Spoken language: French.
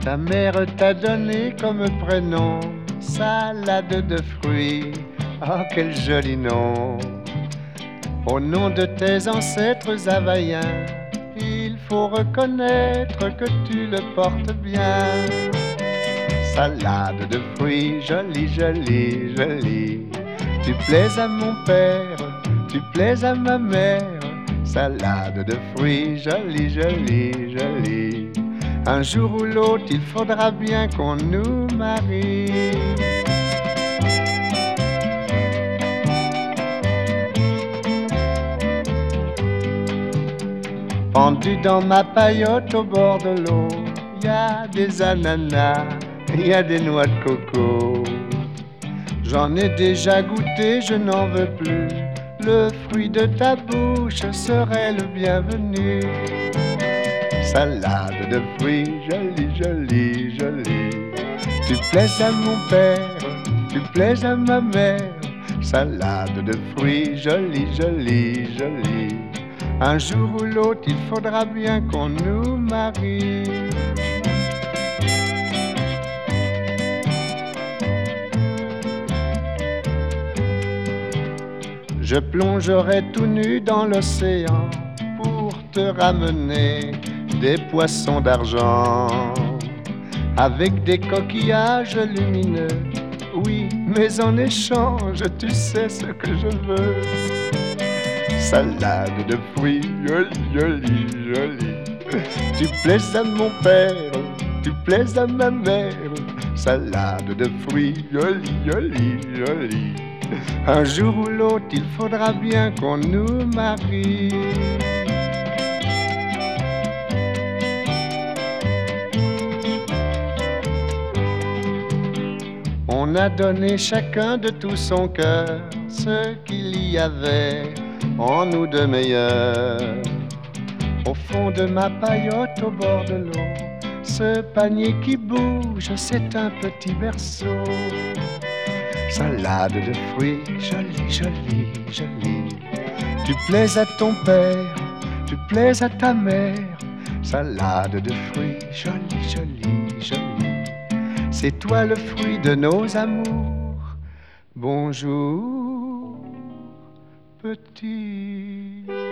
Ta mère t'a donné comme prénom salade de fruits. Oh, quel joli nom! Au nom de tes ancêtres havaïens, il faut reconnaître que tu le portes bien. Salade de fruits, jolie, jolie, jolie. Tu plais à mon père, tu plais à ma mère. Salade de fruits, jolie, jolie, jolie. Un jour ou l'autre, il faudra bien qu'on nous marie. Pendu dans ma paillote au bord de l'eau, y a des ananas, y a des noix de coco. J'en ai déjà goûté, je n'en veux plus. Le fruit de ta bouche serait le bienvenu. Salade de fruits, jolie, jolie, jolie. Tu plais à mon père, tu plais à ma mère. Salade de fruits, jolie, jolie, jolie. Un jour ou l'autre, il faudra bien qu'on nous marie. Je plongerai tout nu dans l'océan pour te ramener des poissons d'argent avec des coquillages lumineux. Oui, mais en échange, tu sais ce que je veux. Salade de fruits, jolie, jolie, jolie. Tu plais à mon père, tu plais à ma mère. Salade de fruits, jolie, jolie, jolie. Un jour ou l'autre, il faudra bien qu'on nous marie. On a donné chacun de tout son cœur ce qu'il y avait en nous de meilleur. Au fond de ma paillote au bord de l'eau, ce panier qui bouge, c'est un petit berceau. Salade de fruits, jolie, jolie, jolie. Tu plais à ton père, tu plais à ta mère. Salade de fruits, jolie, jolie, jolie. C'est toi le fruit de nos amours. Bonjour, petit.